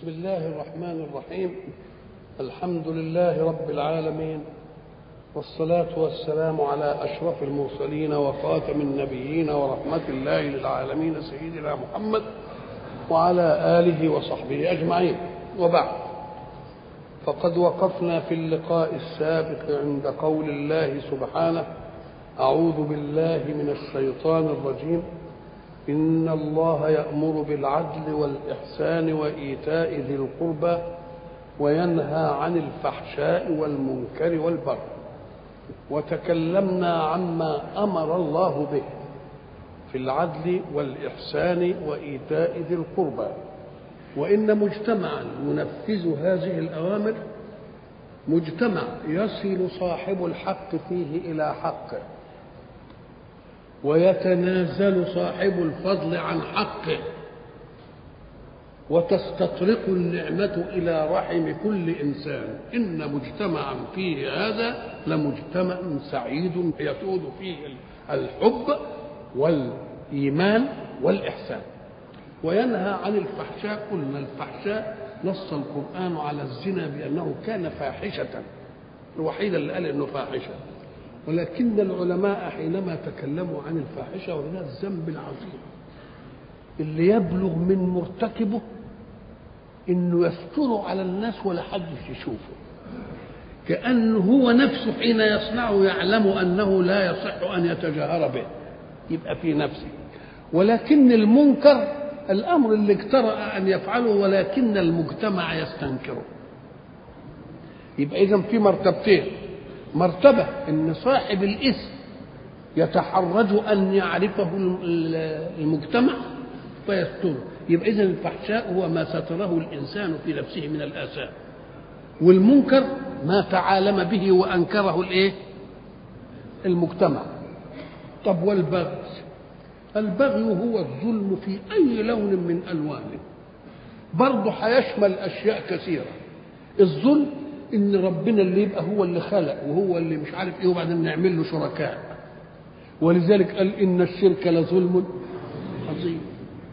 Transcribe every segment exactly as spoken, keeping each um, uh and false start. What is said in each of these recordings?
بسم الله الرحمن الرحيم. الحمد لله رب العالمين، والصلاة والسلام على أشرف المرسلين وخاتم النبيين ورحمة الله للعالمين سيدنا محمد وعلى آله وصحبه أجمعين، وبعد. فقد وقفنا في اللقاء السابق عند قول الله سبحانه: أعوذ بالله من الشيطان الرجيم، إن الله يأمر بالعدل والإحسان وإيتاء ذي القربى وينهى عن الفحشاء والمنكر والبغي. وتكلمنا عما أمر الله به في العدل والإحسان وإيتاء ذي القربى، وإن مجتمعا ينفذ هذه الأوامر مجتمع يصل صاحب الحق فيه إلى حقه، ويتنازل صاحب الفضل عن حقه، وتستطرق النعمة إلى رحم كل إنسان. إن مجتمعا فيه هذا لمجتمع سعيد يسود فيه الحب والإيمان والإحسان. وينهى عن الفحشاء. قلنا الفحشاء نص القرآن على الزنا بأنه كان فاحشة، الوحيد اللي قال إنه فاحشة، ولكن العلماء حينما تكلموا عن الفاحشة وهنا الذنب العظيم اللي يبلغ من مرتكبه إنه يستر على الناس ولا حد يشوفه، كأنه هو نفسه حين يصنعه يعلم أنه لا يصح أن يتجاهر به، يبقى في نفسه. ولكن المنكر الأمر اللي اجترأ أن يفعله ولكن المجتمع يستنكره. يبقى إذن في مرتبتين: مرتبة إن صاحب الإثم يتحرج أن يعرفه المجتمع فيستره، يبقى إذن الفحشاء هو ما ستره الإنسان في نفسه من الآثام، والمنكر ما تعالم به وأنكره الإيه؟ المجتمع. طب والبغي؟ البغي هو الظلم في أي لون من ألوانه، برضه هيشمل أشياء كثيرة. الظلم إن ربنا اللي يبقى هو اللي خلق وهو اللي مش عارف إيه وبعدين نعمل له شركاء، ولذلك قال إن الشرك لظلم عظيم.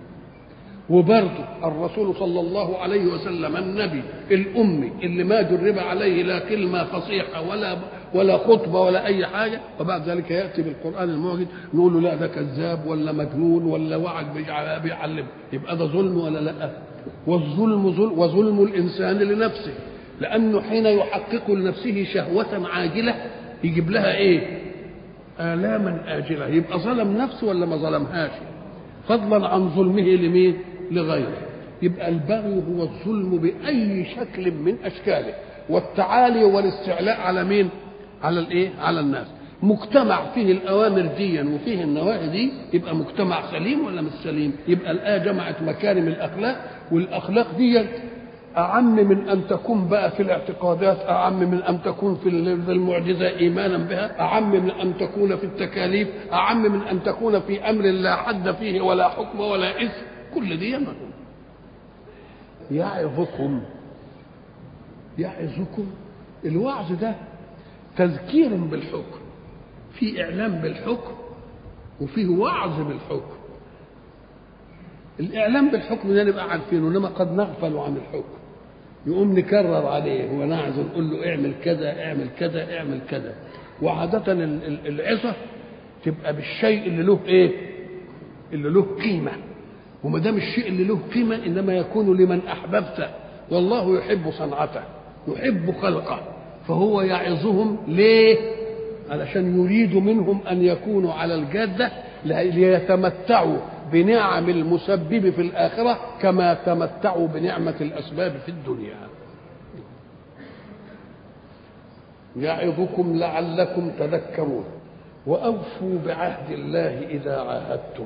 وبرضه الرسول صلى الله عليه وسلم النبي الأمي اللي ما جرب عليه لا كلمة فصيحة ولا ولا خطبة ولا أي حاجة، وبعد ذلك يأتي بالقرآن الموجد نقول له لا ده كذاب ولا مجنون ولا وعد بيعلم، يبقى ده ظلم ولا لا؟ والظلم ظلم، وظلم الإنسان لنفسه، لأنه حين يحقق لنفسه شهوة عاجلة يجيب لها إيه؟ آلاما آجلة، يبقى ظلم نفسه ولا ما ظلمهاش؟ فضلا عن ظلمه لمين؟ لغيره. يبقى البغي هو الظلم بأي شكل من أشكاله، والتعالي والاستعلاء على مين؟ على الإيه؟ على الناس. مجتمع فيه الأوامر دي وفيه النواهي دي يبقى مجتمع سليم ولا مش سليم؟ يبقى الآية جمعت مكارم الأخلاق، والأخلاق دي أعم من أن تكون بقى في الاعتقادات، أعم من أن تكون في المعجزة إيمانا بها، أعم من أن تكون في التكاليف، أعم من أن تكون في أمر لا حد فيه ولا حكم ولا إثم. كل دي يمكن. يعظكم يعظكم الوعظ ده تذكير بالحكم، في إعلام بالحكم وفيه وعظ بالحكم. الإعلام بالحكم ده نبقى عارفينه، إنما قد نغفل عن الحكم، يقوم نكرر عليه ونعظ نقول له اعمل كذا اعمل كذا اعمل كذا. وعادة العظة تبقى بالشيء اللي له ايه؟ اللي له قيمة، وما دام الشيء اللي له قيمة إنما يكون لمن أحببته، والله يحب صنعته يحب خلقه، فهو يعظهم ليه؟ علشان يريد منهم أن يكونوا على الجادة ليتمتعوا بنعم المسبب في الآخرة كما تمتعوا بنعمة الأسباب في الدنيا. يعظكم لعلكم تذكرون وأوفوا بعهد الله إذا عاهدتم.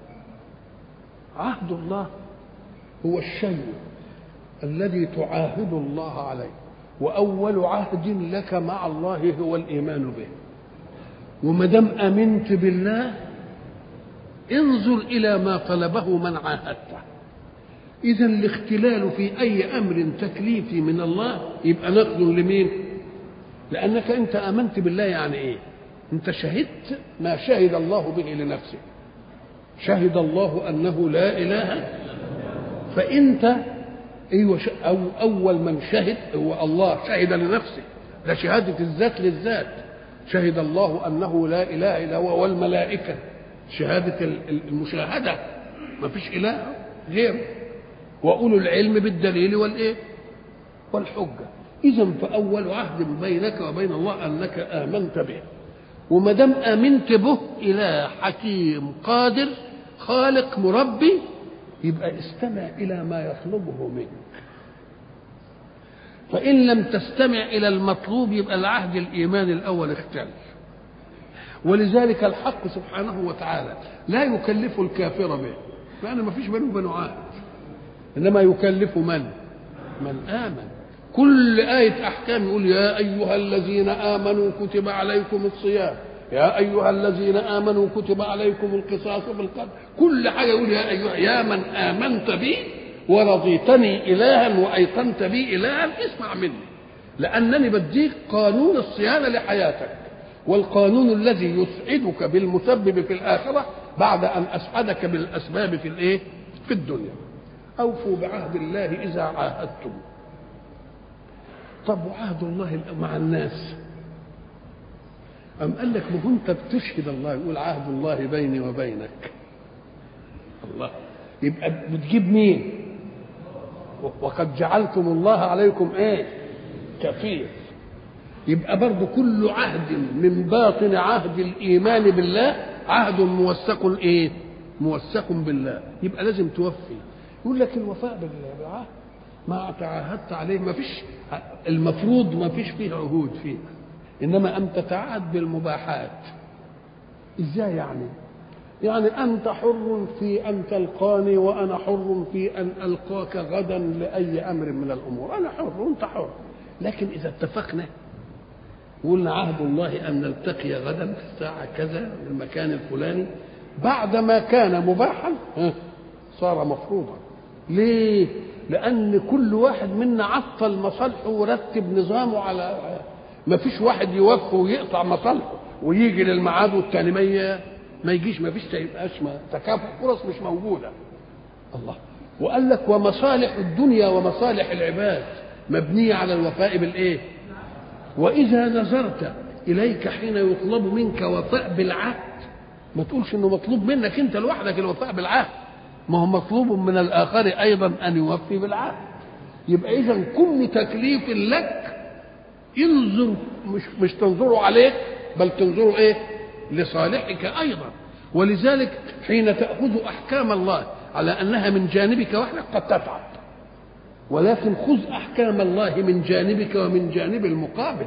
عهد الله هو الشيء الذي تعاهد الله عليه، وأول عهد لك مع الله هو الإيمان به. وما دام آمنت بالله انظر إلى ما طلبه من عاهدته. إذا الاختلال في أي أمر تكليفي من الله يبقى نقد لمين؟ لأنك أنت آمنت بالله. يعني إيه؟ أنت شهدت ما شهد الله به لنفسه، شهد الله أنه لا إله، فأنت ايوه أو اول من شهد هو الله، شهد لنفسه، ده شهاده الذات للذات. شهد الله انه لا اله الا هو والملائكه، شهاده المشاهده، ما فيش اله غيره، واولو العلم بالدليل والايه والحجه. اذا فاول عهد بينك وبين الله انك امنت به، وما دام امنت به اله حكيم قادر خالق مربي، يبقى استمع الى ما يطلبه منك. فان لم تستمع الى المطلوب يبقى العهد الايماني الاول اختل. ولذلك الحق سبحانه وتعالى لا يكلف الكافر به، لان ما فيش بينه وبينه عهد، انما يكلف من من امن. كل آية أحكام يقول يا أيها الذين آمنوا كتب عليكم الصيام، يا أيها الذين آمنوا كتب عليكم القصاص بالقتل، كل حاجة يقول يا أيها، يا من آمنت بي ورضيتني إلها وأيقنت بي إلها اسمع مني، لأنني بديك قانون الصيانة لحياتك، والقانون الذي يسعدك بالمسبب في الآخرة بعد أن أسعدك بالأسباب في الإيه؟ في الدنيا. أوفوا بعهد الله إذا عاهدتم. طب وعهد الله مع الناس؟ أم قال لك ما هو أنت بتشهد الله، يقول عهد الله بيني وبينك الله، يبقى بتجيب مين؟ وقد جعلتم الله عليكم ايه؟ كفيل. يبقى برضو كل عهد من باطن عهد الإيمان بالله عهد موثق ايه؟ موثق بالله، يبقى لازم توفي. يقول لك الوفاء بالعهد ما تعاهدت عليه، ما فيش المفروض ما فيش فيه عهود فيه، انما ان تتعهد بالمباحات. ازاي يعني؟ يعني انت حر في ان تلقاني وانا حر في ان القاك غدا لاي امر من الامور، انا حر وانت حر، لكن اذا اتفقنا قلنا عهد الله ان نلتقي غدا في الساعه كذا في المكان الفلاني، بعدما كان مباحا صار مفروضا. ليه؟ لأن كل واحد منا عطل مصالحه ورتب نظامه على، ما فيش واحد يوفي ويقطع مصالحه ويجي للميعاد والتاني ما ما يجيش، ما فيش، تبقاش تكافؤ فرص مش موجودة. الله وقال لك ومصالح الدنيا ومصالح العباد مبنية على الوفاء بالإيه؟ وإذا نظرت إليك حين يطلب منك وفاء بالعهد ما تقولش إنه مطلوب منك أنت لوحدك الوفاء بالعهد، ما هو مطلوب من الآخر أيضا أن يوفي بالعهد. يبقى إذن كل تكليف لك انظر، مش مش تنظروا عليك بل تنظروا إيه؟ لصالحك أيضا. ولذلك حين تأخذ أحكام الله على أنها من جانبك وحدك قد تتعب، ولكن خذ أحكام الله من جانبك ومن جانب المقابل.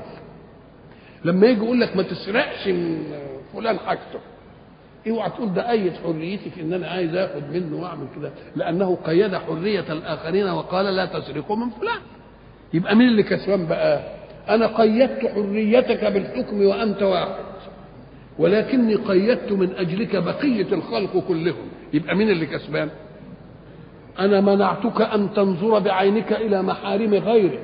لما يجي يقول لك ما تسرقش من فلان حاجته، اوعى تقول ده أيد حريتي في ان انا عايز اخد منه واعمل كده، لانه قيد حريه الاخرين وقال لا تسرقوا من فلان. يبقى مين اللي كسبان بقى؟ انا قيدت حريتك بالحكم وانت واحد، ولكني قيدت من اجلك بقيه الخلق كلهم، يبقى مين اللي كسبان؟ انا منعتك ان تنظر بعينك الى محارم غيرك،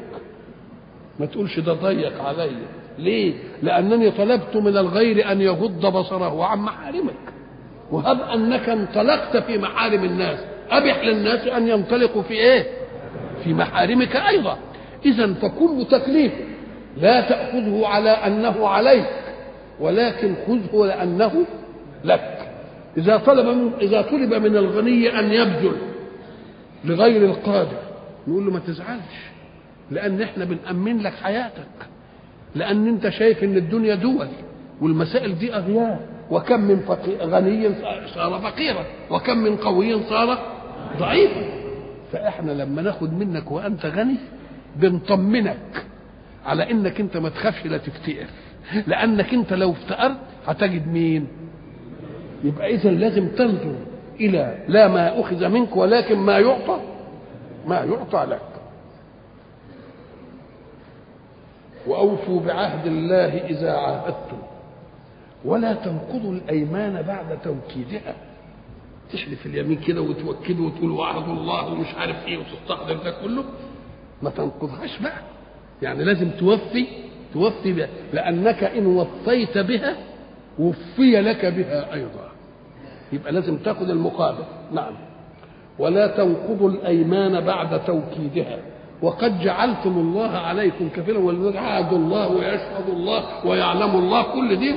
ما تقولش ده ضيق علي. ليه؟ لانني طلبت من الغير ان يغض بصره عن محارمك، وهب انك انطلقت في محارم الناس ابح للناس ان ينطلقوا في ايه؟ في محارمك ايضا. اذا فكل تكليف لا تاخذه على انه عليك، ولكن خذه لانه لك. اذا طلب من اذا طلب من الغني ان يبذل لغير القادر نقول له ما تزعلش، لان احنا بنأمن لك حياتك، لان انت شايف ان الدنيا دول والمسائل دي اغيار، وكم من فقير غني صار فقيرا وكم من قوي صار ضعيفا. فاحنا لما ناخد منك وانت غني بنطمنك على انك انت ما تخافش لا تفتقر، لانك انت لو افتقرت هتجد مين؟ يبقى اذا لازم تنظر الى لا ما اخذ منك ولكن ما يعطى ما يعطى لك. وأوفوا بعهد الله إذا عاهدتم ولا تنقضوا الأيمان بعد توكيدها. تحلف اليمين كده وتوكده وتقول وعد الله ومش عارف ايه وتستحضر ده كله، ما تنقضهاش بقى، يعني لازم توفي توفي بها، لأنك إن وفيت بها وفي لك بها أيضا، يبقى لازم تاخذ المقابل. نعم. ولا تنقضوا الأيمان بعد توكيدها وقد جعلتم الله عليكم كفيلا ويعهد الله ويشهد الله ويعلم الله كل دي.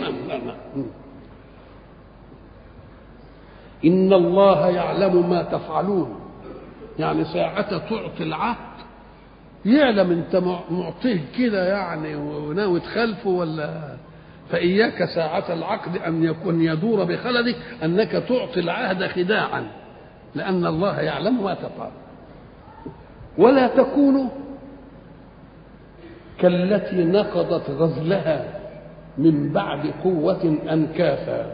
إن الله يعلم ما تفعلون، يعني ساعة تعطي العهد يعلم انت معطيه كده يعني وناوي تخلفه ولا. فإياك ساعة العقد أن يكون يدور بخلدك أنك تعطي العهد خداعا، لأن الله يعلم ما تفعل. ولا تكونوا كالتي نقضت غزلها من بعد قوة أنكاثا.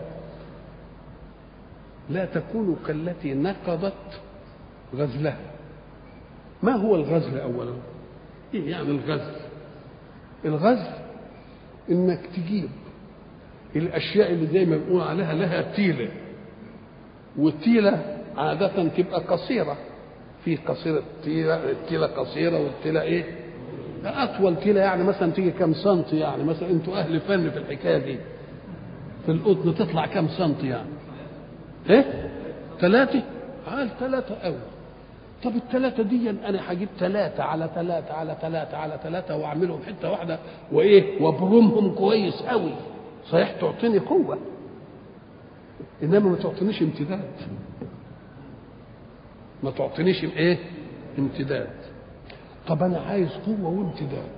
لا تكونوا كالتي نقضت غزلها. ما هو الغزل أولا؟ إيه يعني الغزل؟ الغزل إنك تجيب الأشياء اللي زي ما بنقول عليها لها تيلة، والتيلة عادة تبقى قصيرة، في قصيرة تيلة، التيلة قصيرة والتيلة إيه؟ أطول تيلة يعني مثلا تيجي كم سنتي، يعني مثلا أنتوا أهل فن في الحكاية دي، في القطن تطلع كم سنتي يعني؟ إيه؟ ثلاثة؟ قال ثلاثة أول. طب الثلاثة دي أنا هجيب ثلاثة على ثلاثة على ثلاثة على ثلاثة وأعملهم حتة واحدة وإيه؟ وأبرمهم كويس قوي، صحيح تعطيني قوة، إنما ما تعطينيش امتداد. ما تعطينيش إيه؟ امتداد. طب أنا عايز قوة وامتداد،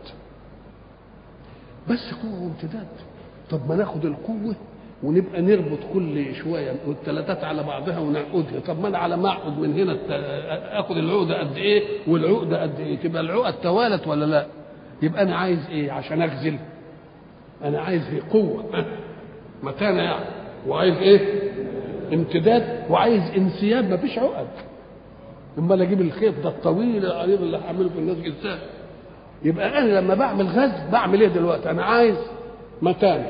بس قوة وامتداد. طب ما ناخد القوة ونبقى نربط كل شويه والثلاثات على بعضها ونعقدها. طب ما انا على ما اعقد من هنا اخد العقده قد ايه والعقده قد ايه، تبقى العقد توالت ولا لا؟ يبقى انا عايز ايه عشان اغزل؟ انا عايز ايه؟ قوه متانه يعني، وعايز ايه؟ امتداد، وعايز انسياب، ما فيش عقد. امال اجيب الخيط ده الطويل العريض اللي هعمله في الناس ازاي؟ يبقى انا لما بعمل غزل بعمل ايه دلوقتي؟ انا عايز متانه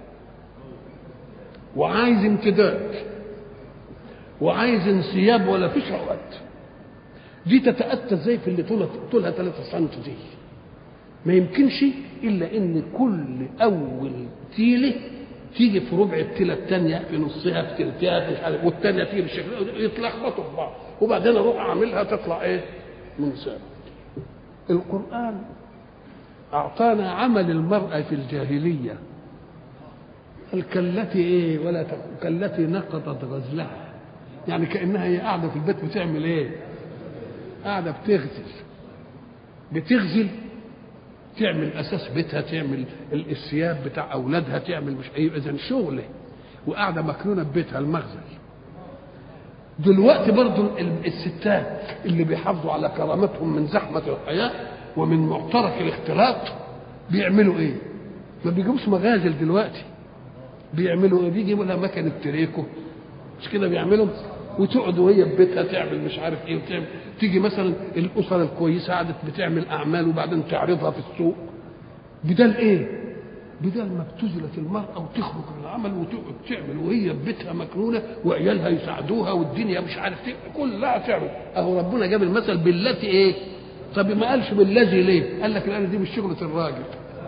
وعايز امتداد وعايز انسياب، ولا فيش عقد. دي تتأتى ازاي في اللي طولها طولها ثلاثة سم دي؟ ما يمكنش الا ان كل اول تيله تيجي في ربع التيله الثانيه، في نصها، في ثلثها، مش عارف، والثانيه تيجي بالشكل يتلخبطوا في بعض، وبعدين اروح اعملها تطلع ايه؟ منساب. القرآن اعطانا عمل المرأة في الجاهليه، الكلتي ايه؟ ولا كالتي نقضت غزلها، يعني كانها هي قاعده في البيت بتعمل ايه؟ قاعده بتغزل بتغزل تعمل اساس بيتها، تعمل الثياب بتاع اولادها، تعمل مش ايه، اذا شغله وقاعده مكنونه ببيتها المغزل. دلوقتي برضو الستات اللي بيحافظوا على كرامتهم من زحمه الحياه ومن معترك الاختلاط بيعملوا ايه؟ ما بيجيبوش مغازل دلوقتي، بيعملوا ايه؟ بيجيبوا لها مكنه تريكو، مش كده بيعملوا، وتقعد وهي في بيتها تعمل مش عارف ايه وتعمل. تيجي مثلا الاسر الكويسه قعدت بتعمل اعمال وبعدين تعرضها في السوق، بدل ايه؟ بدل ما ابتذلت المراه وتخرج من العمل وتقعد تعمل وهي في بيتها مكنونه وعيالها يساعدوها والدنيا مش عارف ايه كلها تعمل. اهو ربنا جاب المثل بالتي ايه؟ طب ما قالش بالذي ليه؟ قال لك الان دي مش شغله الراجل،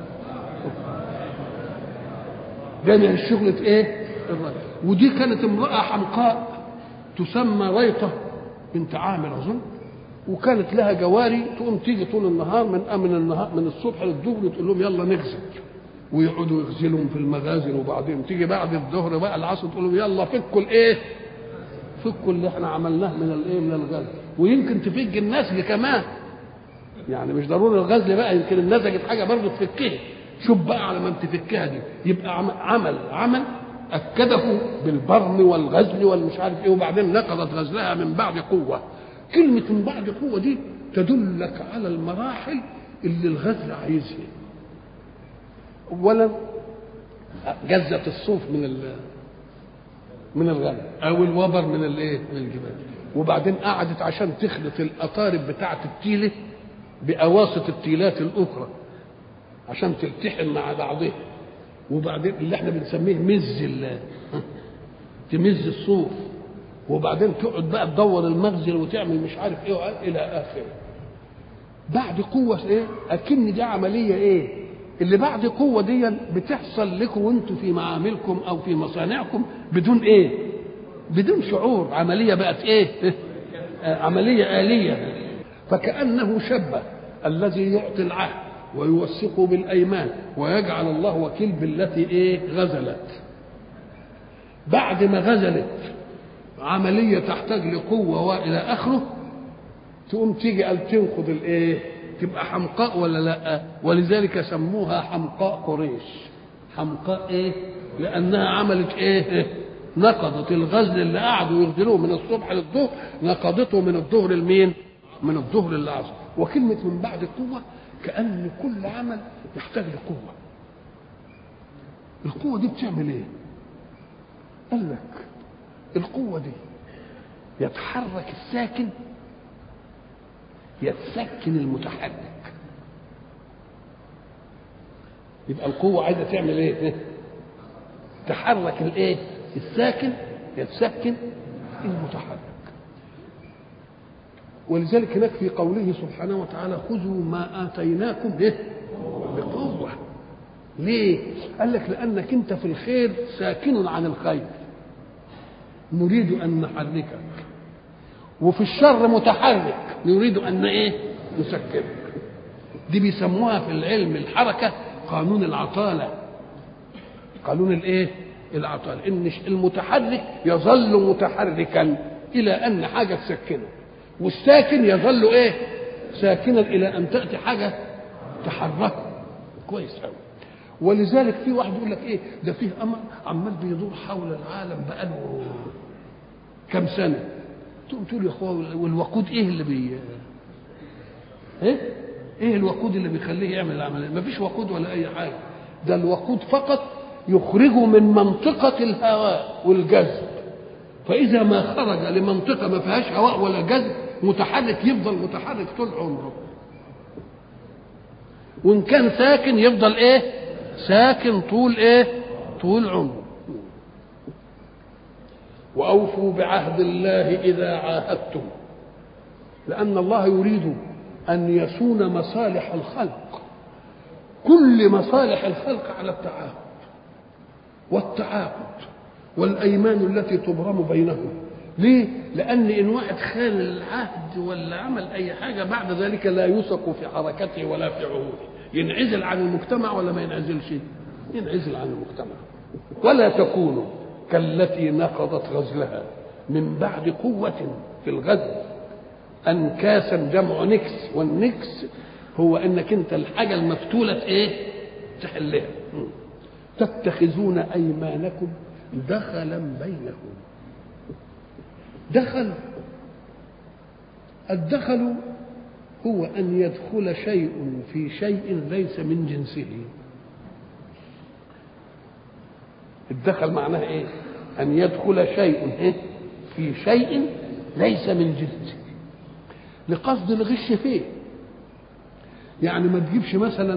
ده من شغله ايه؟ الراجل. ودي كانت امراه حمقاء تسمى ريطه بنت عامر اظن، وكانت لها جواري تقوم تيجي طول النهار من من النهار من الصبح للظهر تقول لهم يلا نغزل، ويقعدوا يغزلهم في المغازل، وبعدين تيجي بعد الظهر بقى العصر تقول لهم يلا فكوا الايه؟ فكوا اللي احنا عملناه من الايه؟ من الغزل. ويمكن تفج النسج كمان، يعني مش ضروري الغزل بقى، يمكن النسجت حاجه برضه تفكها. شوف بقى على ما تفكها دي يبقى عمل عمل اكده بالبرم والغزل والمش عارف ايه، وبعدين نقضت غزلها من بعد قوه. كلمه من بعد قوه دي تدلك على المراحل اللي الغزل عايزها. اولا جزت الصوف من من الغنم او الوبر من الايه؟ من الجبال، وبعدين قعدت عشان تخلط القطارب بتاعه التيله باواسط التيلات الاخرى عشان تلتحم مع بعضها، وبعدين اللي احنا بنسميه مز تمز الصوف، وبعدين تقعد بقى تدور المغزل وتعمل مش عارف ايه الى اخره. بعد قوه ايه؟ اكن دي عمليه ايه؟ اللي بعد قوه دي بتحصل لكم وانتم في معاملكم او في مصانعكم بدون ايه؟ بدون شعور. عمليه بقت ايه؟ عملية آلية. فكأنه شبه الذي يعطي العهد ويوثقه بالأيمان ويجعل الله وكيل بالتي إيه غزلت. بعد ما غزلت عملية تحتاج لقوة وإلى آخره، تقوم تيجي قال تنقض الإيه، تبقى حمقاء ولا لا؟ ولذلك سموها حمقاء قريش. حمقاء إيه؟ لأنها عملت إيه؟ نقضت الغزل اللي قعدوا يغزلوه من الصبح للظهر، نقضته من الظهر لمين؟ من الظهر للعصر. وكلمة من بعد القوة كأن كل عمل يحتاج لقوة. القوة دي بتعمل إيه؟ قال لك القوة دي يتحرك الساكن يتسكن المتحرك. يبقى القوة عايزة تعمل ايه؟ تحرك الايه؟ الساكن يتسكن المتحرك. ولذلك هناك في قوله سبحانه وتعالى خذوا ما آتيناكم به بقوة. ليه؟ قال لك لأنك أنت في الخير ساكن عن الخير، نريد أن نحركك، وفي الشر متحرك نريد أن إيه؟ نسكنك. دي بيسموها في العلم الحركة قانون العطالة. قانون الإيه؟ العطالة. إن المتحرك يظل متحركا إلى أن حاجة تسكنه، والساكن يظل إيه؟ ساكنا إلى أن تأتي حاجة تحركه. كويس أوي. ولذلك في واحد يقول لك إيه؟ ده فيه أمر عمال بيدور حول العالم بقاله كم سنة. تقوم تقول يا اخويا والوقود ايه اللي بي ايه ايه الوقود اللي بيخليه يعمل العمليه؟ ما فيش وقود ولا اي حاجه. ده الوقود فقط يخرجه من منطقه الهواء والجذب، فاذا ما خرج لمنطقه ما فيهاش هواء ولا جذب متحرك يفضل متحرك طول عمره، وان كان ساكن يفضل ايه؟ ساكن طول ايه؟ طول عمره. وأوفوا بعهد الله إذا عاهدتم، لأن الله يريد أن يصون مصالح الخلق، كل مصالح الخلق على التعاهد والتعاقد والأيمان التي تبرم بينهم. ليه؟ لأن إن واحد خان العهد ولا عمل أي حاجة بعد ذلك لا يوثق في حركته ولا في عهوده، ينعزل عن المجتمع ولا ما ينعزلش؟ ينعزل عن المجتمع. ولا تكونوا كالتي نقضت غزلها من بعد قوة في الغزل أنكاسا، جمع نكس، والنكس هو أنك أنت الحاجة المفتولة إيه؟ تحلها. تتخذون أيمانكم دخلا بينكم. دخل، الدخل هو أن يدخل شيء في شيء ليس من جنسه. الدخل معناه ايه؟ ان يدخل شيء في شيء ليس من جنسه لقصد الغش فيه. يعني ما تجيبش مثلا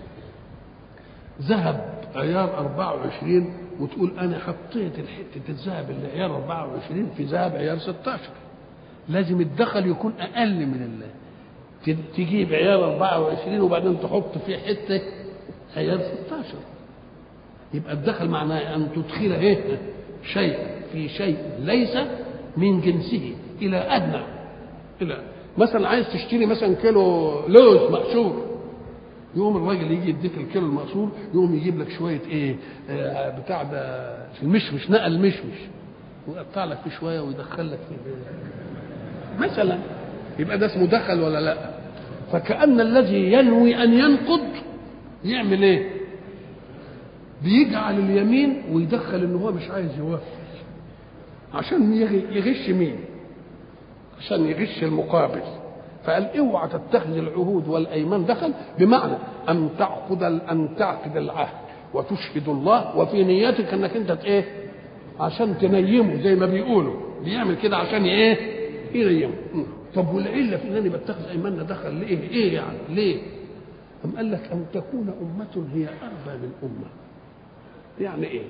ذهب عيار أربعة وعشرين وتقول انا حطيت الحته الذهب اللي عيار أربعة وعشرين في ذهب عيار ستة عشر. لازم الدخل يكون اقل من الله. تجيب عيار أربعة وعشرين وبعدين تحط فيه حته عيار ستة عشر. يبقى الدخل معناه ان تدخل ايه؟ شيء في شيء ليس من جنسه الى ادنى. الى مثلا عايز تشتري مثلا كيلو لوز مقشور، يقوم الراجل يجي يديك الكيلو المقشور، يقوم يجيب لك شويه ايه؟ آه بتاع ده المشمش، نقل المشمش ويقطع لك فيه شويه ويدخل لك فيه مثلا. يبقى ده اسمه دخل ولا لا؟ فكأن الذي ينوي ان ينقض يعمل ايه؟ بيجعل اليمين ويدخل ان هو مش عايز يوفي عشان يغش مين؟ عشان يغش المقابل. فقال اوعى تتخذ العهود والايمان دخل، بمعنى ان تعقد ان تعقد العهد وتشهد الله وفي نيتك انك انت ايه؟ عشان تنيمه زي ما بيقولوا، بيعمل كده عشان ايه؟ ينيمه. طب والعله في انني بتخذ ايماننا دخل ليه؟ ايه يعني؟ ليه؟ أم قال لك ان تكون امه هي اربى من امه. يعني ايه؟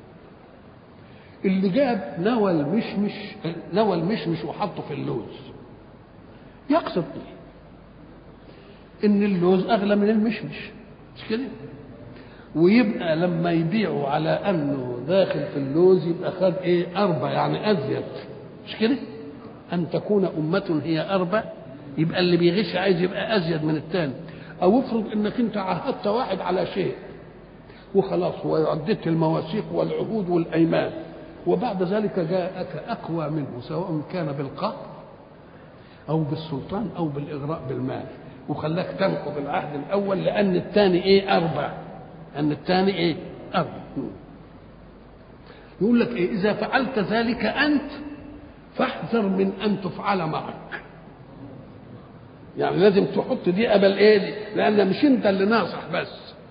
اللي جاب نوى المشمش نوى المشمش وحطه في اللوز يقصد ايه؟ ان اللوز اغلى من المشمش، مش كده؟ ويبقى لما يبيعوا على انه داخل في اللوز يبقى خد ايه؟ اربع، يعني ازيد، مش كده؟ أن تكون أمة هي أربع، يبقى اللي بيغش عايز يبقى أزيد من الثاني. أو افرض إنك أنت عاهدت واحد على شيء وخلاص وعدت المواثيق والعهود والأيمان، وبعد ذلك جاءك أقوى منه سواء كان بالقهر أو بالسلطان أو بالإغراء بالمال، وخلاك تنقض العهد الأول لأن الثاني إيه أربع، أن الثاني إيه أربع. يقول لك إيه؟ إذا فعلت ذلك أنت فاحذر من أن تفعل معك. يعني لازم تحط دي قبل إيه دي، لأن مش أنت اللي ناصح بس،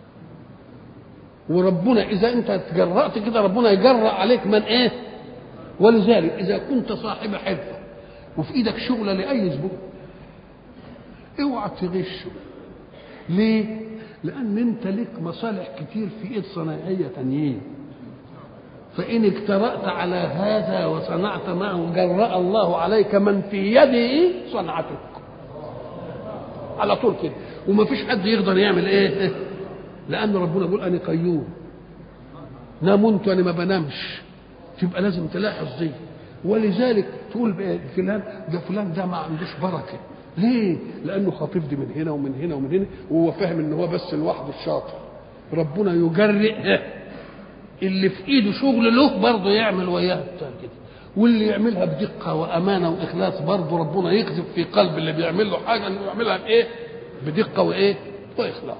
وربنا إذا أنت تجرأت كده ربنا يجرأ عليك من إيه. ولذلك إذا كنت صاحب حرفة وفي إيدك شغلة لأي زبون اوعى تغشه. ليه؟ لأن أنت لك مصالح كتير في إيد صناعية تانيين، فإن اجترأت على هذا وصنعت معه جرأ الله عليك من في يده صنعتك على طول كده، وما فيش حد يقدر يعمل إيه، لأن ربنا يقول أنا قيوم نامت وأنا ما بنامش، تبقى لازم تلاحظ دي. ولذلك تقول فلان ده فلان ده ما عندوش بركة. ليه؟ لأنه خاطف دي من هنا ومن هنا ومن هنا، وهو فاهم إن هو بس لوحده الشاطر. ربنا يجرئ اللي في ايده شغل له برضه يعمل وياه كده، واللي يعملها بدقه وامانه واخلاص برضه ربنا يقذف في قلب اللي بيعمل له حاجه انه يعملها بايه؟ بدقه وايه؟ واخلاص.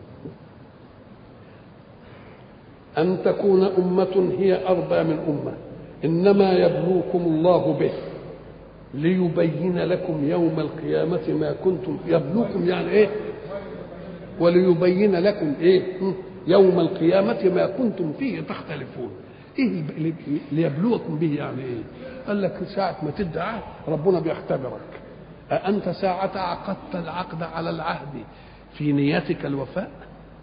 ان تكون امه هي اربى من امه انما يبلوكم الله به ليبين لكم يوم القيامه ما كنتم. يبلوكم يعني ايه؟ وليبين لكم ايه؟ يوم القيامة ما كنتم فيه تختلفون. ايه ليبلوكم به يعني ايه؟ قال لك ساعة ما تدعى ربنا بيختبرك، أأنت ساعة عقدت العقد على العهد في نيتك الوفاء؟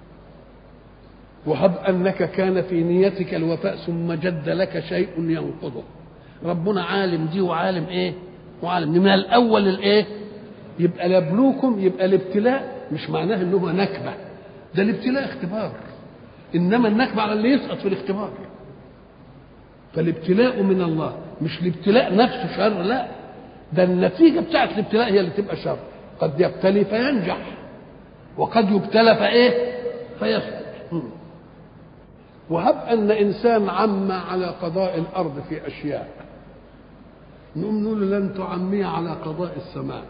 وهب أنك كان في نيتك الوفاء ثم جد لك شيء ينقضه. ربنا عالم دي وعالم ايه؟ وعالم من الأول الايه؟ يبقى ليبلوكم، يبقى الابتلاء مش معناه انه نكبة، ده الابتلاء اختبار، انما النكبه على اللي يسقط في الاختبار. فالابتلاء من الله، مش الابتلاء نفسه شر، لا، ده النتيجه بتاعت الابتلاء هي اللي تبقى شر. قد يبتلي فينجح وقد يبتلى فايه فيسقط. وهب ان انسان عم على قضاء الارض في اشياء، نقوم نقول لن تعمي على قضاء السماء،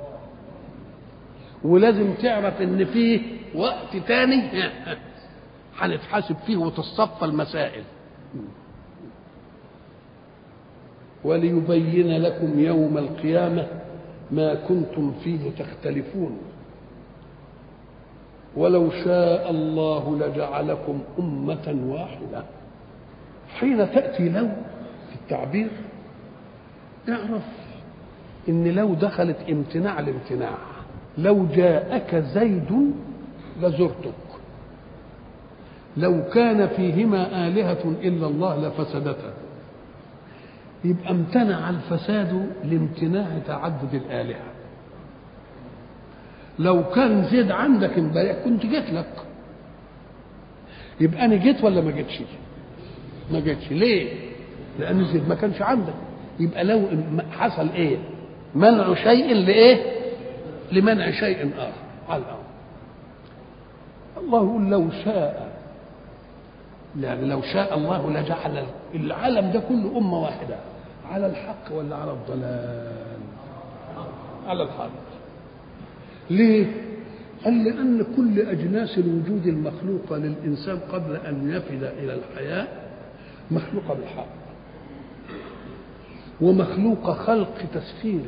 ولازم تعرف ان فيه وقت تاني هنتحاسب فيه وتصفى المسائل. وليبين لكم يوم القيامة ما كنتم فيه تختلفون ولو شاء الله لجعلكم أمة واحدة. حين تأتي لو في التعبير اعرف ان لو دخلت امتناع الامتناع. لو جاءك زيد لزرتك، لو كان فيهما آلهة إلا الله لفسدتا. يبقى امتنع الفساد لامتناع تعدد الآلهة. لو كان زيد عندك امبارح كنت جيت لك، يبقى أنا جيت ولا ما جيتش؟ ما جيتش. ليه؟ لأن زيد ما كانش عندك. يبقى لو حصل إيه؟ منع شيء لإيه؟ لمنع شيء آخر على الأرض. الله يقول لو شاء، يعني لو شاء الله لجعل العالم ده كله أمة واحدة على الحق ولا على الضلال؟ على الحق. ليه؟ قال لأن كل أجناس الوجود المخلوقة للإنسان قبل أن يفد إلى الحياة مخلوقة بالحق، ومخلوقة خلق تسخيري.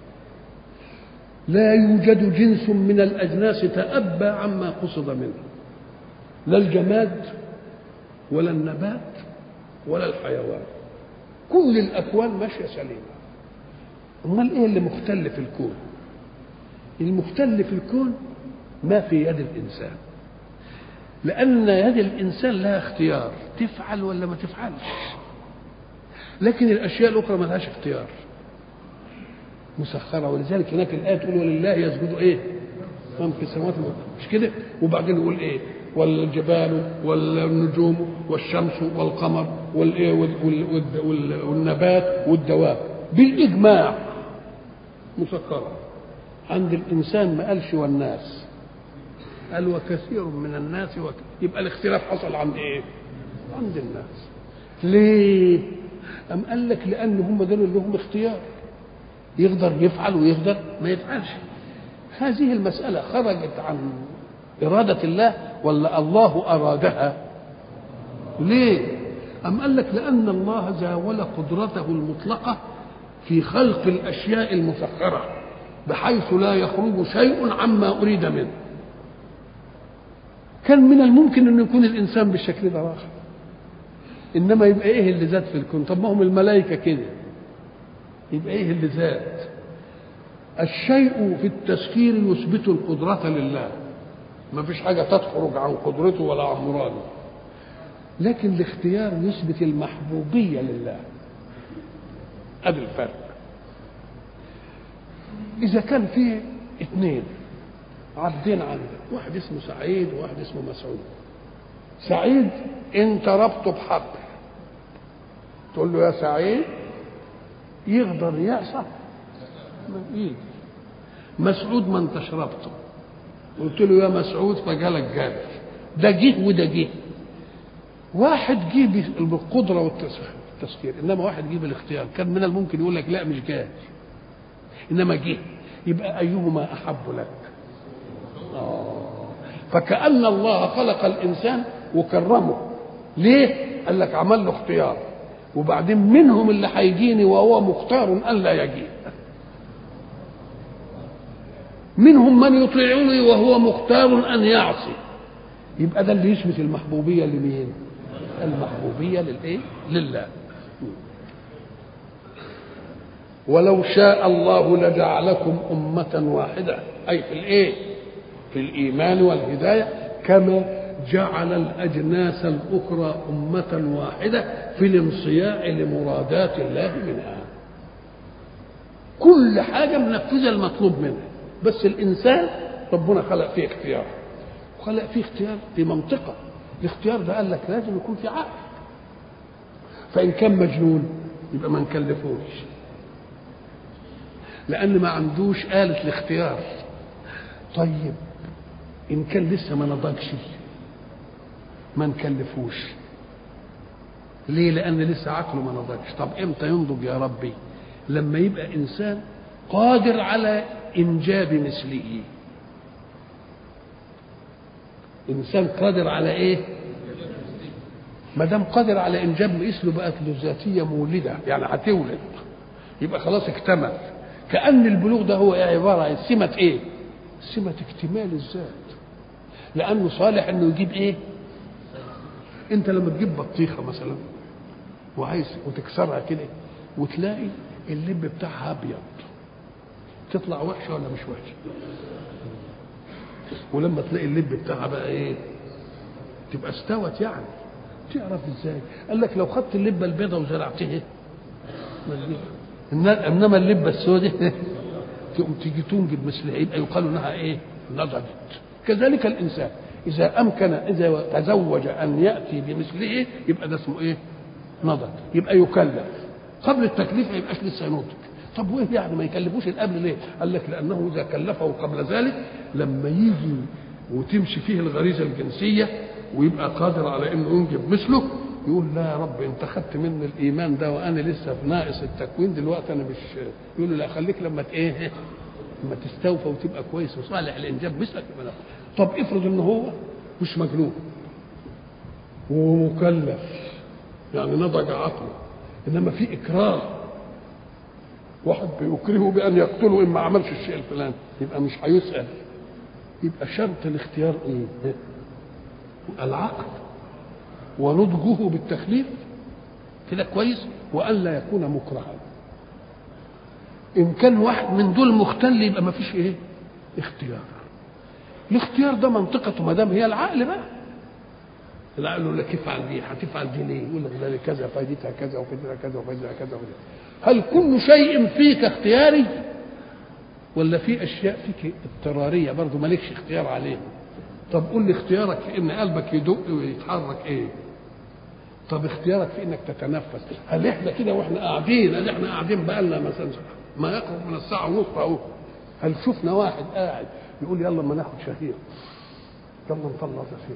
لا يوجد جنس من الأجناس تأبى عما قصد منه، لا الجماد ولا النبات ولا الحيوان، كل الأكوان ماشية سليمة. أمال إيه اللي مختل في الكون؟ المختل في الكون ما في يد الإنسان، لأن يد الإنسان لها اختيار، تفعل ولا ما تفعلش. لكن الأشياء الأخرى ما لهاش اختيار، مسخرة. ولذلك هناك الآية تقول ولله يسجد إيه؟ من في السماوات، مش كده؟ وبعدين يقول إيه؟ والجبال والنجوم والشمس والقمر والإيه والنبات والدواب بالإجماع. مسخرة. عند الإنسان ما قالش والناس، قال وكثير من الناس وك... يبقى الاختلاف حصل عند إيه؟ عند الناس. ليه؟ أم قال لك لأن هم دول اللي هم اختيار، يقدر يفعل ويقدر ما يفعلش. هذه المسألة خرجت عن إرادة الله ولا الله أرادها؟ ليه؟ أم قال لك لأن الله زاول قدرته المطلقة في خلق الأشياء المسخرة بحيث لا يخرج شيء عما أريد منه. كان من الممكن أن يكون الإنسان بالشكل ده راحة، إنما يبقى إيه اللي زاد في الكون؟ طب ما هم الملائكة كده، يبقى إيه اللي زاد؟ الشيء في التسخير يثبت القدرة لله، ما فيش حاجة تخرج عن قدرته ولا عن مراده، لكن الاختيار يثبت المحبوبية لله. هذا الفرق. إذا كان فيه اثنين عبدين عندك، واحد اسمه سعيد وواحد اسمه مسعود. سعيد انت ربطه بحبل، تقول له يا سعيد، يقدر يعصى من ايدي. مسعود ما انتش ربطه، قلت له يا مسعود فجالك جابر. ده جه وده جه، واحد جه بالقدره والتسخير انما واحد جه بالاختيار. كان من الممكن يقول لك لا مش جاي، انما جه. يبقى ايهما احب لك؟ آه. فكأن الله خلق الانسان وكرمه. ليه؟ قال لك عمل له اختيار، وبعدين منهم اللي هيجيني وهو مختار الا يجي، منهم من يطيعني وهو مختار ان يعصي. يبقى ده اللي يثبت المحبوبيه لمين؟ المحبوبيه للايه؟ لله. ولو شاء الله لجعلكم امه واحده، اي في الايه؟ في الايمان والهدايه، كما جعل الاجناس الاخرى امه واحده في الانصياع لمرادات الله منها. كل حاجه منفذه المطلوب منها، بس الانسان ربنا خلق فيه اختيار، وخلق فيه اختيار في منطقه. الاختيار ده قال لك لازم يكون في عقل، فان كان مجنون يبقى ما نكلفوش، لان ما عندوش آلة الاختيار. طيب ان كان لسه ما نضجش ما نكلفوش. ليه؟ لان لسه عقله ما نضجش. طب امتى ينضج يا ربي؟ لما يبقى انسان قادر على انجاب مثله. انسان قادر على ايه؟ ما دام قادر على انجاب مثله بقت له ذاتيه مولده، يعني هتولد، يبقى خلاص اكتمل. كأن البلوغ ده هو إيه؟ عباره عن سمه ايه؟ سمه اكتمال الذات، لانه صالح انه يجيب ايه؟ انت لما تجيب بطيخه مثلا وعايز وتكسرها كده وتلاقي اللب بتاعها ابيض، تطلع وحشه ولا مش وحشه؟ ولما تلاقي اللب بتاعها بقى ايه؟ تبقى استوت. يعني تعرف ازاي؟ قال لك لو خدت اللبه البيضاء وزرعتها، انما اللبه السوداء تقوم تيجي تنجب مثلها، يبقى يقال انها ايه؟ نضجت. كذلك الانسان اذا امكن اذا تزوج ان ياتي بمثله يبقى ده اسمه ايه؟ نضج. يبقى يكلف. قبل التكليف ما يبقاش لسه نضج. طب وايه يعني ما يكلفوش القبل ليه؟ قال لك لانه اذا كلفه قبل ذلك لما يجي وتمشي فيه الغريزه الجنسيه ويبقى قادر على انه ينجب مثله، يقول لا يا رب انت خدت مني الايمان ده وانا لسه في ناقص التكوين دلوقتي، انا مش. يقول له لا خليك لما ايه؟ لما تستوفى وتبقى كويس وصالح الانجاب مثلك. طب افرض ان هو مش مجنون ومكلف، يعني نضج عقله، انما في اكراه، واحد بيكرهه بان يقتله ان ما عملش الشيء الفلاني، يبقى مش هيسال. يبقى شرط الاختيار ايه؟ العقل ونضجه بالتكليف كده كويس، والا يكون مكرها. ان كان واحد من دول مختل يبقى ما فيش ايه؟ اختيار. الاختيار ده منطقته ما دام هي العقل بقى. العقل يقول لك افعل دي، هتفعل دي ليه؟ يقول لك ده كذا فائدتها كذا وفائدتها كذا وفائدتها كذا وفائدتها. هل كل شيء فيك اختياري ولا في اشياء فيك اضطراريه برضه مالكش اختيار عليها؟ طب قول لي اختيارك في ان قلبك يدق ويتحرك ايه؟ طب اختيارك في انك تتنفس. هل احنا كده واحنا قاعدين، هل احنا قاعدين بقالنا مثلا ما يقرب من الساعه ونص اهو. هل شفنا واحد قاعد يقول يلا ما ناخد شهير، يلا نطلع زفير؟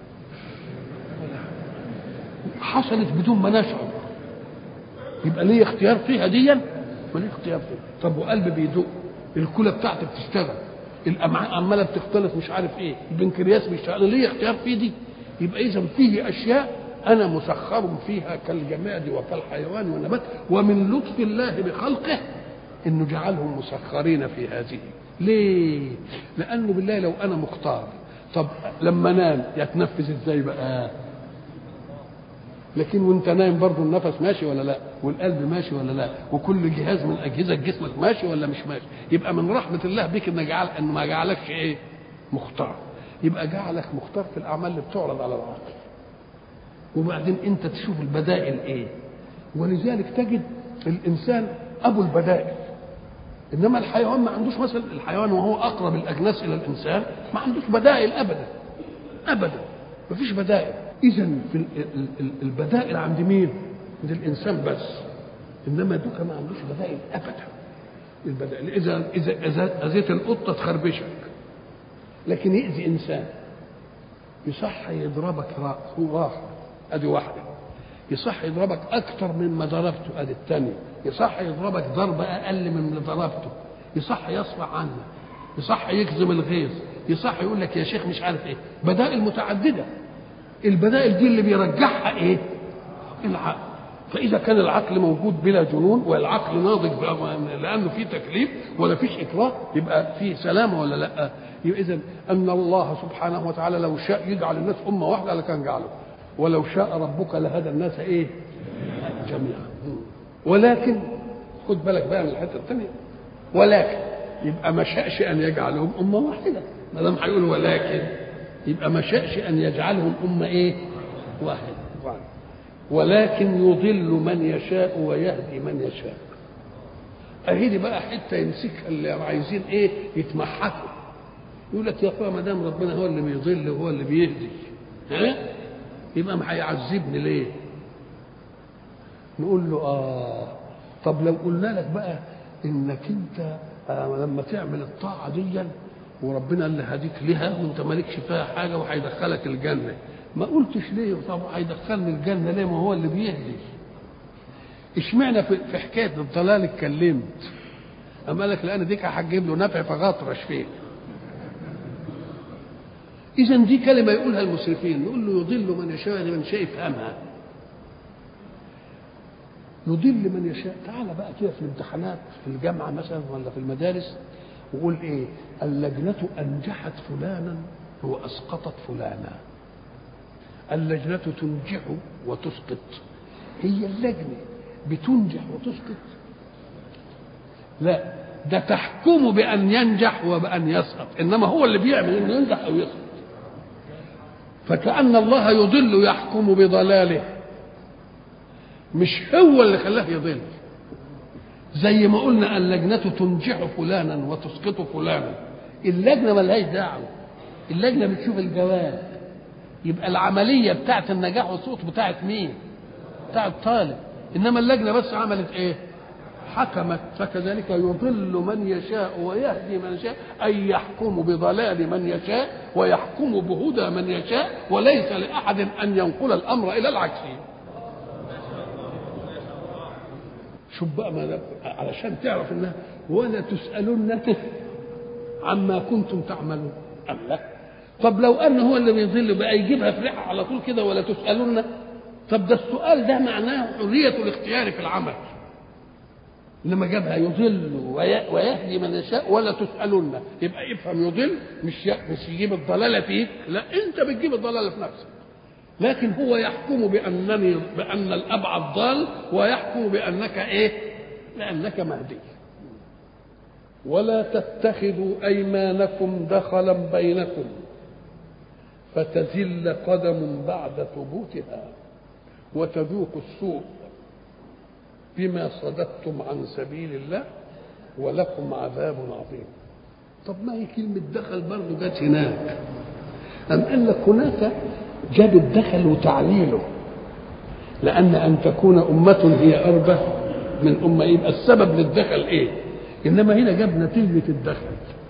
حصلت بدون ما نشعر. يبقى ليه اختيار فيها ديا؟ ماليش اختيار فيها. طب وقلب بيدق، الكلى بتاعتي بتشتغل، الامعاء عماله بتختلط، مش عارف ايه، البنكرياس بيشتغل، ليه اختيار في دي؟ يبقى اذا فيه اشياء انا مسخر فيها كالجماد وكالحيوان والنبات، ومن لطف الله بخلقه انه جعلهم مسخرين في هذه. ليه؟ لانه بالله لو انا مختار، طب لما نام يتنفس ازاي بقى؟ لكن وانت نايم برضه النفس ماشي ولا لا؟ والقلب ماشي ولا لا؟ وكل جهاز من اجهزه جسمك ماشي ولا مش ماشي؟ يبقى من رحمه الله بك ان جعل انه ما جعلكش ايه؟ مختار. يبقى جعلك مختار في الاعمال اللي بتعرض على العقل. وبعدين انت تشوف البدائل ايه؟ ولذلك تجد الانسان ابو البدائل. انما الحيوان ما عندوش مثلا، الحيوان وهو اقرب الاجناس الى الانسان ما عندوش بدائل ابدا ابدا، ما فيش بدائل. اذا في البدائل عند مين؟ عند الانسان بس. انما دوكا ما عندوش بدائل ابدا. البدائل اذا اذا اذيت القطه تخربشك، لكن يأذي انسان يصح يضربك راس هو واحد، ادي واحده. يصح يضربك اكثر مما ضربته، ادي الثانيه. يصح يضربك ضربه اقل من اللي ضربته. يصح يصفع عنك، يصح يكظم الغيظ، يصح يقول لك يا شيخ مش عارف ايه. بدائل متعدده. البدائل دي اللي بيرجعها ايه؟ العقل. فاذا كان العقل موجود بلا جنون، والعقل ناضج لانه في تكليف ولا فيش اكراه، يبقى في سلامه ولا لا؟ يبقى اذا ان الله سبحانه وتعالى لو شاء يجعل الناس امه واحده لكان جعله، ولو شاء ربك لهدى الناس ايه؟ جميعا. ولكن خد بالك بقى من الحته الثانيه، ولكن يبقى ما شاءش ان يجعلهم امه واحده. ما دام هيقول ولكن يبقى ما شاءش ان يجعلهم امه ايه؟ واحده. ولكن يضل من يشاء ويهدي من يشاء. اهي دي بقى حته يمسكها اللي عايزين ايه؟ يتمحكوا. يقول لك يا اخويا ما دام ربنا هو اللي بيضل وهو اللي بيهدي، ها؟ يبقى ما هيعذبني ليه؟ نقول له اه طب لو قلنا لك بقى انك انت آه لما تعمل الطاعه دي وربنا اللي هديك لها وانت مالكش فيها حاجه وهيدخلك الجنه، ما قلتش ليه؟ طب هيدخلني الجنه ليه ما هو اللي بيهدي؟ اشمعنى في حكايه الضلال اتكلمت؟ اما لك لان ديك هتجيب له نفع فغطرش فيه. اذا دي كلمه يقولها المسرفين، نقول له يضل من يشاء من شاء يفهمها. يضل من يشاء. تعال بقى كده في الامتحانات في الجامعه مثلا ولا في المدارس وقول ايه؟ اللجنه انجحت فلانا واسقطت فلانا. اللجنه تنجح وتسقط. هي اللجنه بتنجح وتسقط؟ لا، ده تحكم بان ينجح وبان يسقط، انما هو اللي بيعمل انه ينجح او يسقط. فكأن الله يضل يحكم بضلاله، مش هو اللي خلاه يضل. زي ما قلنا اللجنة تنجح فلانا وتسقط فلانا، اللجنة ملهاش دعوة، اللجنة بتشوف الجواب. يبقى العملية بتاعت النجاح والسقوط بتاعت مين؟ بتاعت الطالب. إنما اللجنة بس عملت إيه؟ حكمت. فكذلك يضل من يشاء ويهدي من يشاء، أي يحكم بضلال من يشاء ويحكم بهدى من يشاء، وليس لأحد أن ينقل الأمر إلى العكس. شوف بقى ما علشان تعرف انها ولا تسألون عما كنتم تعملون. الله، طب لو ان هو اللي بيضل بقى يجيبها في ريحه على طول كده ولا تسألون؟ طب ده السؤال ده معناه حرية الاختيار في العمل. لما جابها يضل ويهدي من يشاء ولا تسألون، يبقى افهم يضل مش مش يجيب الضلاله فيك، لا انت بتجيب الضلاله في نفسك. لكن هو يحكم بأنني بأن الأبعد ضال، ويحكم بأنك إيه؟ لأنك مهدي. ولا تتخذوا أيمانكم دخلا بينكم فتزل قدم بعد ثبوتها وتذوقوا السوء بما صددتم عن سبيل الله ولكم عذاب عظيم. طب ما هي كلمة دخل برضه جت هناك، أم قال لك هناك جاب الدخل وتعليله، لأن أن تكون أمة هي أربى من أمة. يبقى السبب للدخل إيه؟ إنما هنا جاب نتيجة الدخل.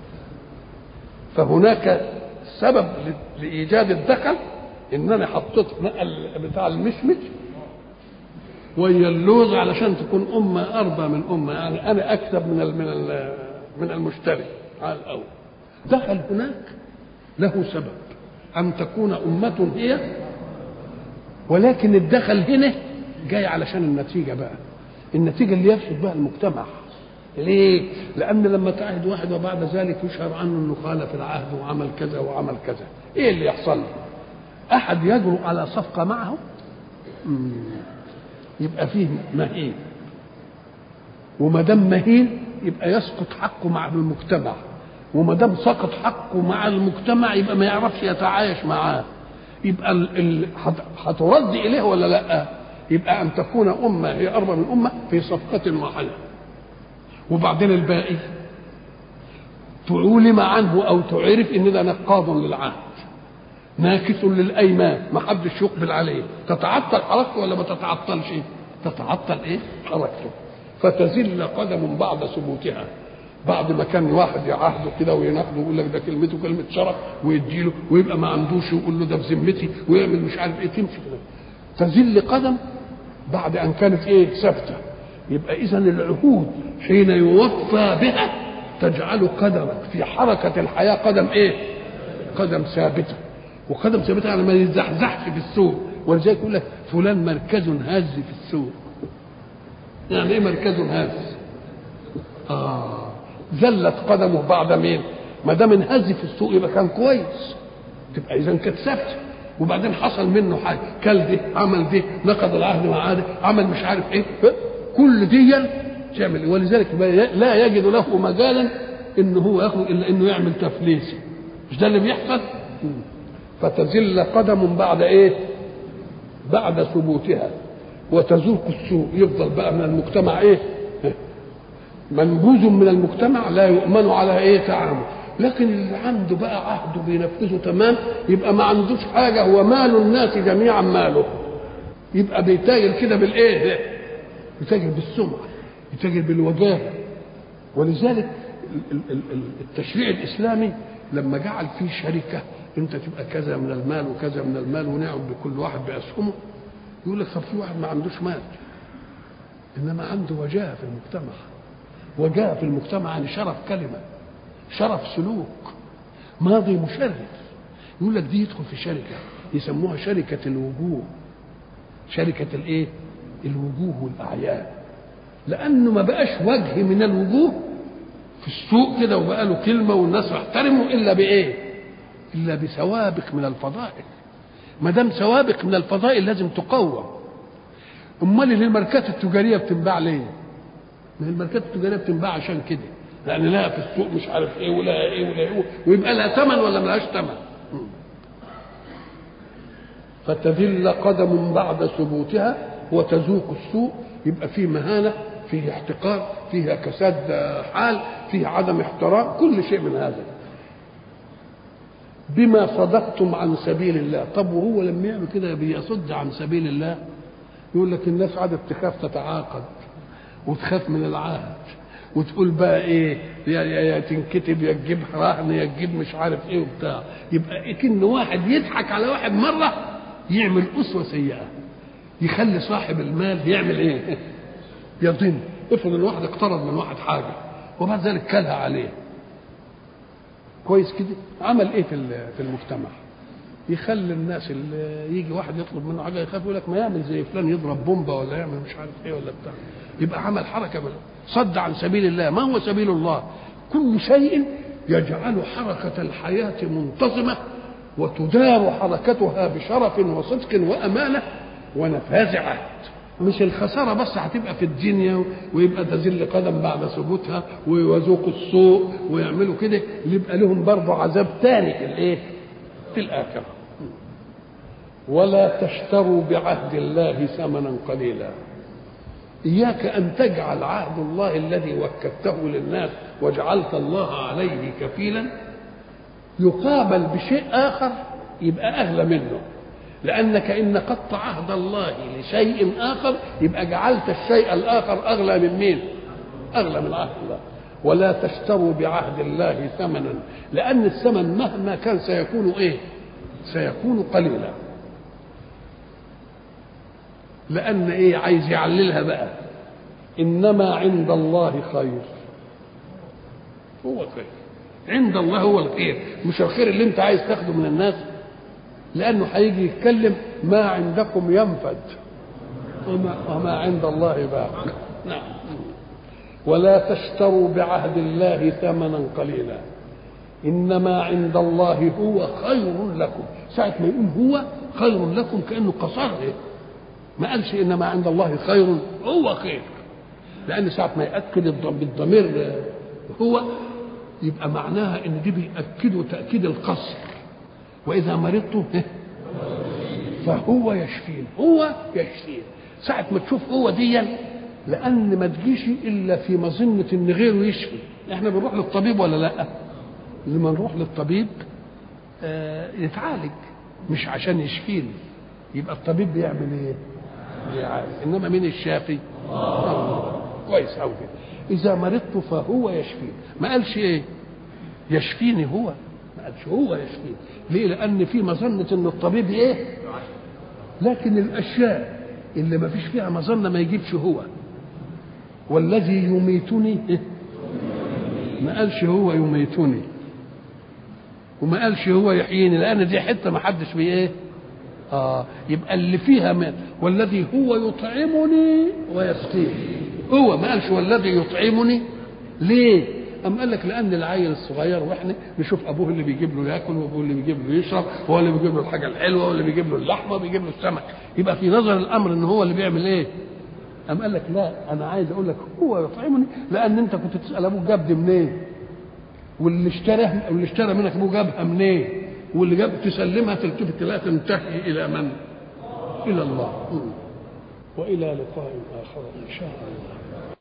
فهناك سبب لإيجاد الدخل إن أنا حطيت بتاع المشمش ويا اللوز علشان تكون أمة أربى من أمة، يعني أنا أكسب من من من المشتري على الأول. دخل هناك له سبب أن تكون أمة هي، ولكن الدخل هنا جاي علشان النتيجة بقى، النتيجة اللي يفسد بها المجتمع. ليه؟ لأن لما تعهد واحد وبعد ذلك يشهر عنه أنه خالف العهد وعمل كذا وعمل كذا، إيه اللي يحصل له؟ أحد يجرؤ على صفقة معه؟ مم. يبقى فيه مهين، وما دام مهين يبقى يسقط حقه مع المجتمع، وما دام سقط حقه مع المجتمع يبقى ما يعرفش يتعايش معاه. يبقى ال... ال... هترد إليه ولا لا؟ يبقى أن تكون أمة هي أربى من أمة في صفقة واحدة، وبعدين الباقي تعلم عنه أو تعرف إن ده نقاض للعهد ناكث للأيمان، ما حدش يقبل عليه. تتعطل حركته ولا ما تتعطلش؟ تتعطل إيه؟ حركته. فتزل قدم بعد ثبوتها. بعد ما كان واحد يعهده كده ويناقضه ويقول لك ده كلمته كلمة شرف ويديله ويبقى ما عندوش ويقول له ده في ذمتي ويعمل مش عارف إيه، تمشي كده. تزل قدم بعد أن كانت إيه؟ ثابتة. يبقى إذن العهود حين يوفى بها تجعل قدمك في حركة الحياة قدم إيه؟ قدم ثابتة. وقدم ثابتة يعني ما يزحزحش في السوق. ولذلك يقول لك فلان مركز هاز في السوق. يعني إيه مركز هاز؟ آه زلت قدمه بعد مين؟ ما دام انهز في السوق يبقى كان كويس، تبقى إذا كانت ثابتة. وبعدين حصل منه حاجة، كل دي عمل دي نقض العهد مع عاده عمل مش عارف إيه، كل دي تعمل. ولذلك لا يجد له مجالا إنه هو يخرج إلا إنه يعمل تفليس. مش ده اللي بيحصل؟ فتزل قدم بعد إيه؟ بعد ثبوتها وتذوق السوء. يفضل بقى من المجتمع إيه؟ منبوذ من المجتمع لا يؤمن على إيه؟ تعامل. لكن اللي عنده بقى عهده بينفذه تمام يبقى ما عندوش حاجة، هو مال الناس جميعا ماله. يبقى بيتاجر كده بالإيه؟ بيتاجر بالسمعة، بيتاجر بالوجاهة. ولذلك التشريع الإسلامي لما جعل فيه شركة انت تبقى كذا من المال وكذا من المال ونعم بكل واحد بأسهمه، يقول لك طب في واحد ما عندوش مال انما عنده وجاهه في المجتمع. وجاهه في المجتمع يعني شرف كلمه، شرف سلوك، ماضي مشرف. يقول لك دي يدخل في شركه يسموها شركه الوجوه. شركه الايه؟ الوجوه والاعيان. لانه ما بقاش وجه من الوجوه في السوق كده وبقى له كلمه والناس تحترمه الا بايه؟ إلا بسوابق من الفضائل. ما دام سوابق من الفضائل لازم تقوم. أمال اللي الماركات التجارية بتنباع ليه؟ ما الماركات التجارية بتنباع عشان كده، لأن لها في السوق مش عارف إيه ولا إيه ولا إيه، ويبقى لها ثمن ولا ملهاش ثمن. فتذل قدم بعد ثبوتها وتذوق السوء. يبقى فيه مهانة، فيه احتقار، فيها كساد حال، فيه عدم احترام، كل شيء من هذا. بما صدقتم عن سبيل الله. طب وهو لما يعمل كده بيصد عن سبيل الله؟ يقول لك الناس عادت تخاف تتعاقد وتخاف من العهد وتقول بقى ايه يا, يا تنكتب يا تجيب رهن يا تجيب مش عارف ايه وبتاع. يبقى كأن واحد يضحك على واحد مره يعمل اسوه سيئه، يخلي صاحب المال يعمل ايه؟ يظن. افرض ان واحد اقترض من واحد حاجه وبعد ذلك كلها عليه كويس كده، عمل ايه في في المجتمع؟ يخلي الناس اللي يجي واحد يطلب منه حاجه يخاف يقول لك ما يعمل زي فلان يضرب بومبا ولا يعمل مش عارف ايه ولا بتاع. يبقى عمل حركه من صد عن سبيل الله. ما هو سبيل الله؟ كل شيء يجعل حركه الحياه منتظمه وتدار حركتها بشرف وصدق وامانه ونفاذ عهد. مش الخساره بس هتبقى في الدنيا ويبقى تزل قدم بعد ثبوتها ويذوقوا السوء ويعملوا كده، يبقى لهم برضه عذاب ثاني في الايه؟ في الاخره. ولا تشتروا بعهد الله ثمنا قليلا. اياك ان تجعل عهد الله الذي وكلته للناس وجعلت الله عليه كفيلا يقابل بشيء اخر يبقى اغلى منه، لأنك إن نقضت عهد الله لشيء آخر يبقى جعلت الشيء الآخر أغلى من مين؟ أغلى من عهد الله. ولا تشتروا بعهد الله ثمنا، لأن الثمن مهما كان سيكون إيه؟ سيكون قليلا. لأن إيه؟ عايز يعللها بقى، إنما عند الله خير. هو الخير عند الله، هو الخير، مش الخير اللي أنت عايز تاخده من الناس، لأنه هيجي يتكلم ما عندكم ينفد وما, وما عند الله باق. نعم. ولا تشتروا بعهد الله ثمنا قليلا إنما عند الله هو خير لكم. ساعة ما يقول هو خير لكم كأنه قصره، ما قالش إنما عند الله خير، هو خير. لأن ساعة ما يأكد بالضمير هو يبقى معناها إن دي بيأكدوا تأكيد القصر، وإذا مرضت فهو يشفين، هو يشفين. ساعة ما تشوف هو ديا، لأن ما تجيش إلا في مظنة إن غيره يشفي. إحنا بنروح للطبيب ولا لأ؟ لما نروح للطبيب آه يتعالج، مش عشان يشفيني. يبقى الطبيب بيعمل إيه؟ بيعالج. إنما مين الشافي؟ آه. كويس أوي كده. إذا مرضت فهو يشفين، ما قالش إيه؟ يشفيني هو، ما قالش هو يشفيني. ليه؟ لأن في مظنة إن الطبيب إيه؟ لكن الأشياء اللي ما فيش فيها مظنة ما يجيبش هو. والذي يميتني إيه؟ ما قالش هو يميتني، وما قالش هو يحييني، لأن دي حتة ما حدش بيه إيه؟ آه يبقى اللي فيها مات. والذي هو يطعمني ويسقيني، هو ما قالش والذي يطعمني. ليه؟ أم قال لك لأن العيل الصغير وإحنا نشوف أبوه اللي بيجيب له ياكل، وأبوه اللي بيجيب له يشرب، هو اللي بيجيب له الحاجة الحلوة، واللي بيجيب له اللحمة، وبيجيب له السمك. يبقى في نظر الأمر إن هو اللي بيعمل إيه؟ أم قال لك لا، أنا عايز أقول لك هو يطعمني، لأن أنت كنت تسأل أبوه جاب دي منين؟ واللي اشترى واللي اشترى منك أبوه جابها منين؟ واللي جاب تسلمها تلتفت لا تنتهي إلى من؟ إلى الله. وإلى لقاء آخر إن شاء الله.